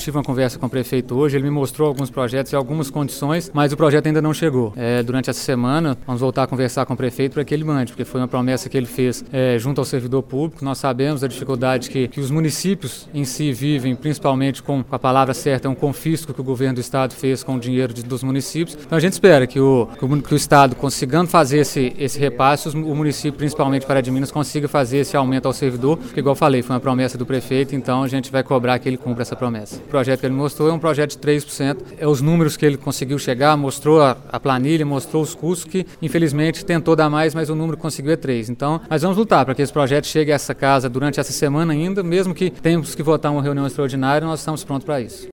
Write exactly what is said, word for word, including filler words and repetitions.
tive uma conversa com o prefeito hoje, ele me mostrou alguns projetos e algumas condições, mas o projeto ainda não chegou. É, durante essa semana, vamos voltar a conversar com o prefeito para que ele mande, porque foi uma promessa que ele fez é, junto ao servidor público. Nós sabemos a dificuldade que, que os municípios em si vivem, principalmente com, com a palavra certa, é um confisco que o governo do estado fez com o dinheiro de, dos municípios. Então a gente espera que o, que o, que o estado, consigando fazer esse, esse repasse, o município, principalmente Pará de Minas, consiga fazer esse aumento ao servidor, porque, igual eu falei, foi uma promessa do prefeito, então a gente vai cobrar que ele cumpra essa promessa. O projeto que ele mostrou é um projeto de três por cento, é os números que ele conseguiu chegar, mostrou a, a planilha, mostrou os custos que, infelizmente, tentou dar mais, mas o número que conseguiu é três. Então, nós vamos lutar para que esse projeto chegue a essa casa durante essa semana ainda, mesmo que tenhamos que votar uma reunião extraordinária, nós estamos prontos para isso.